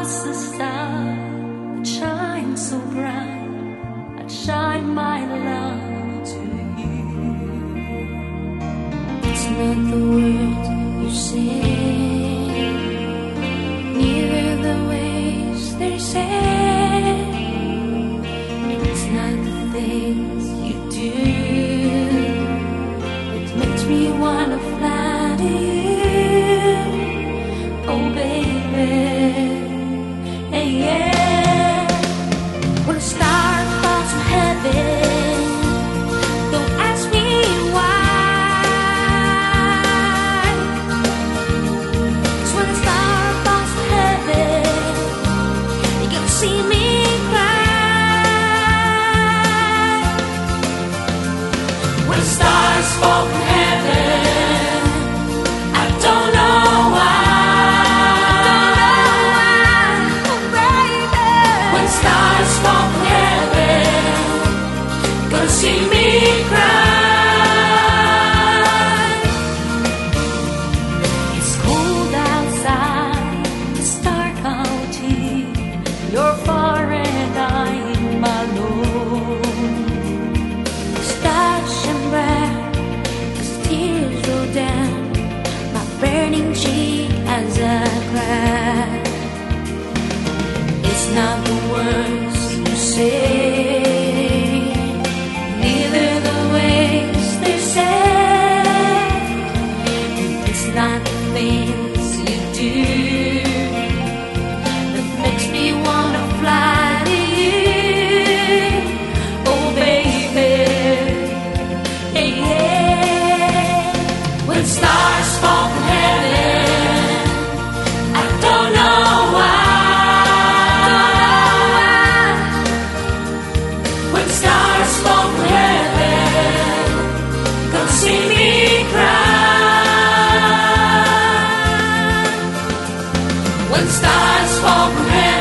was a star that shines so bright. I'd shine my love to you. It's not the words you say, neither the ways they're said. It's not the things you do that makes me wanna fly to you. Oh baby, hey yeah. When a star falls from heaven, don't ask me why. 'Cause when a star falls from heaven, you're gonna see me cry. When stars fall from heaven, I don't know why. Stars fall from heaven, gonna see me cry. It's cold outside, it's dark out here. You're far and I'm alone. Stars and bright as tears roll down my burning cheek as I cry. It's not the words you say, neither the ways they're said. It's not the things you do that makes me wanna fly to you. Oh baby, hey yeah. When stars fall from heaven, I don't know why. Stars fall from heaven, come see me cry. When stars fall from heaven,